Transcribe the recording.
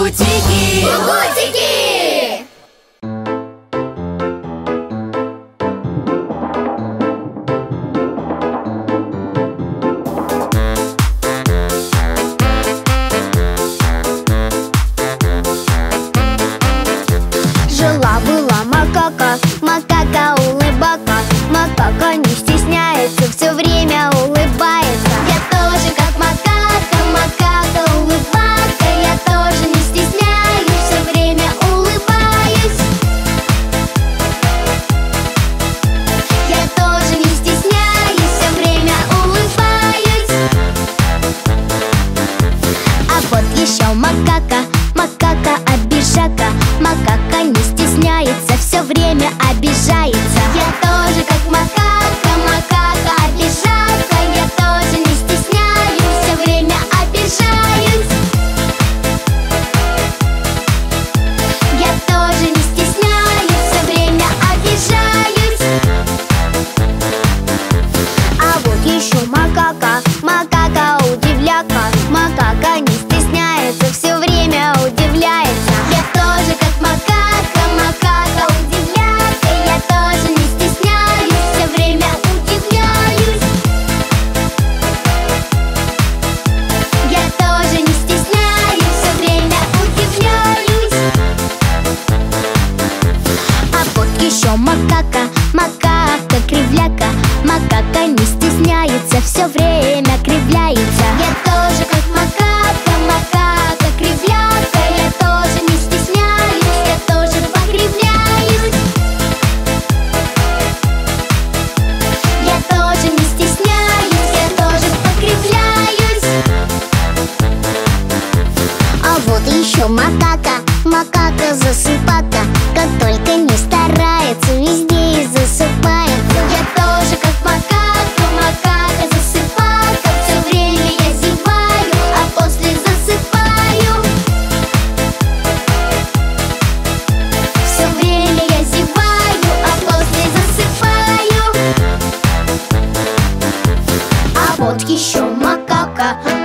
Кукутики! Кукутики! Жила-была макака, макака улыбака. Макака не стесняется, все время улыбается. Я тоже как макака, макака улыбака. Я тоже не стесняюсь, все время улыбаюсь. Я тоже не стесняюсь, все время улыбаюсь. А вот еще макака, макака обижака. Макака не стесняется, все время обижается. Я тоже как макака, макака обижака. Я тоже не стесняюсь, все время обижаюсь. Я тоже не стесняюсь, все время обижаюсь. А вот еще макака, макака удивляка. Макака не стесняется, все время удивляется. Я тоже как макака, макака удивляка. Я тоже не стесняюсь, все время удивляюсь. Я тоже не стесняюсь, все время удивляюсь. А вот еще макака, макака кривляка. Макака не стесняется, все время кривляется. Я тоже как макака, макака кривляка. Я тоже не стесняюсь, я тоже покривляюсь. Я тоже не стесняюсь, я тоже покривляюсь. А вот еще макака, макака засыпака. Как только не старается, везде и засыпается. Я тоже как макака, макака засыпака. Все время я зеваю, а после засыпаю. Все время я зеваю, а после засыпаю. А вот еще макака,